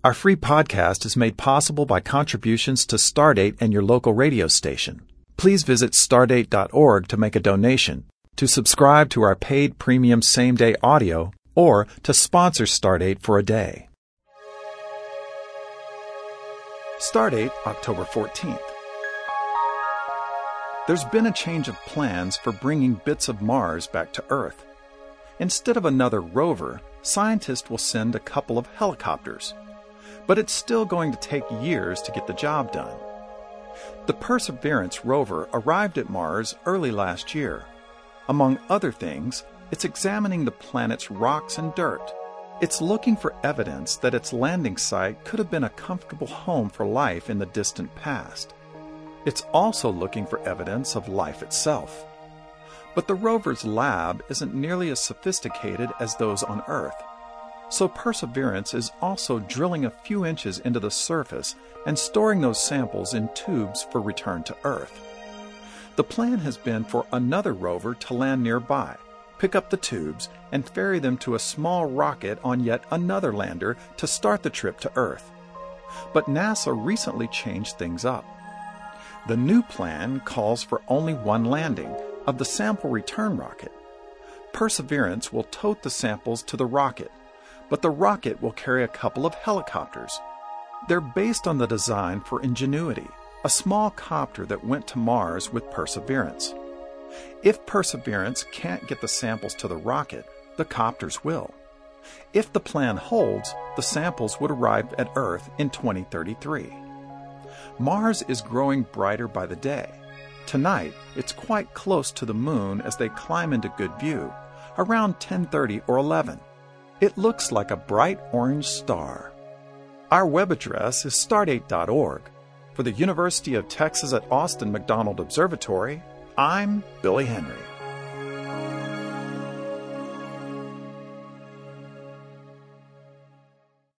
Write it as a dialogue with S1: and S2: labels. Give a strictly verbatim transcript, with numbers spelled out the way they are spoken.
S1: Our free podcast is made possible by contributions to Stardate and your local radio station. Please visit stardate dot org to make a donation, to subscribe to our paid premium same-day audio, or to sponsor Stardate for a day. Stardate, October fourteenth. There's been a change of plans for bringing bits of Mars back to Earth. Instead of another rover, scientists will send a couple of helicopters. But it's still going to take years to get the job done. The Perseverance rover arrived at Mars early last year. Among other things, it's examining the planet's rocks and dirt. It's looking for evidence that its landing site could have been a comfortable home for life in the distant past. It's also looking for evidence of life itself. But the rover's lab isn't nearly as sophisticated as those on Earth. So Perseverance is also drilling a few inches into the surface and storing those samples in tubes for return to Earth. The plan has been for another rover to land nearby, pick up the tubes, and ferry them to a small rocket on yet another lander to start the trip to Earth. But NASA recently changed things up. The new plan calls for only one landing of the sample return rocket. Perseverance will tote the samples to the rocket, but the rocket will carry a couple of helicopters. They're based on the design for Ingenuity, a small copter that went to Mars with Perseverance. If Perseverance can't get the samples to the rocket, the copters will. If the plan holds, the samples would arrive at Earth in twenty thirty-three. Mars is growing brighter by the day. Tonight, it's quite close to the moon as they climb into good view, around ten thirty or eleven. It looks like a bright orange star. Our web address is stardate dot org. For the University of Texas at Austin McDonald Observatory, I'm Billy Henry.